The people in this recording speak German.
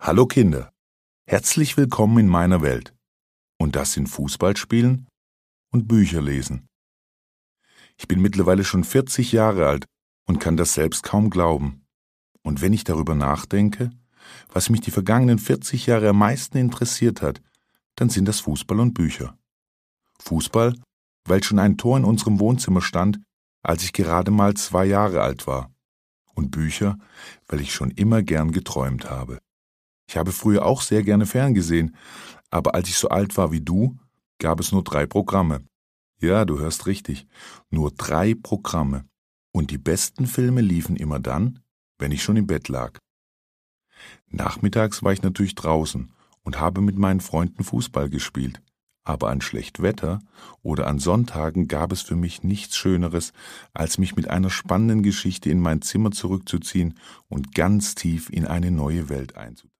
Hallo Kinder, herzlich willkommen in meiner Welt. Und das sind Fußballspielen und Bücher lesen. Ich bin mittlerweile schon 40 Jahre alt und kann das selbst kaum glauben. Und wenn ich darüber nachdenke, was mich die vergangenen 40 Jahre am meisten interessiert hat, dann sind das Fußball und Bücher. Fußball, weil schon ein Tor in unserem Wohnzimmer stand, als ich gerade mal 2 Jahre alt war. Und Bücher, weil ich schon immer gern geträumt habe. Ich habe früher auch sehr gerne ferngesehen, aber als ich so alt war wie du, gab es nur 3 Programme. Ja, du hörst richtig, nur 3 Programme. Und die besten Filme liefen immer dann, wenn ich schon im Bett lag. Nachmittags war ich natürlich draußen und habe mit meinen Freunden Fußball gespielt. Aber an schlecht Wetter oder an Sonntagen gab es für mich nichts Schöneres, als mich mit einer spannenden Geschichte in mein Zimmer zurückzuziehen und ganz tief in eine neue Welt einzutauchen.